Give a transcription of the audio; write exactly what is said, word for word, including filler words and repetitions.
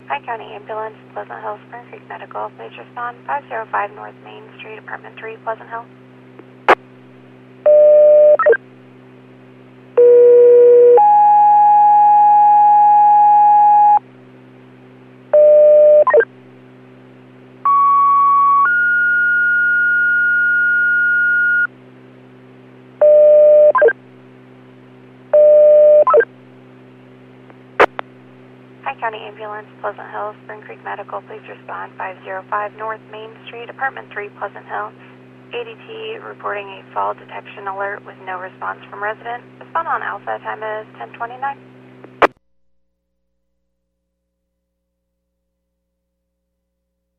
Hi County Ambulance, Pleasant Hill, Spring Creek Medical. Please respond five oh five North Main Street, Apartment three, Pleasant Hill. Hi County Ambulance, Pleasant Hill, Spring Creek Medical. Please respond five oh five North Main Street, Apartment three, Pleasant Hill. A D T reporting a fall detection alert with no response from resident. Respond on Alpha. Time is ten twenty-nine.